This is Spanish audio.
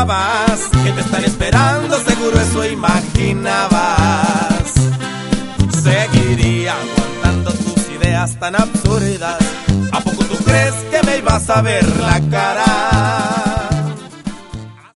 pensabas que te están esperando, seguro eso imaginabas. Seguiría aguantando tus ideas tan absurdas. ¿A poco tú crees que me ibas a ver la cara?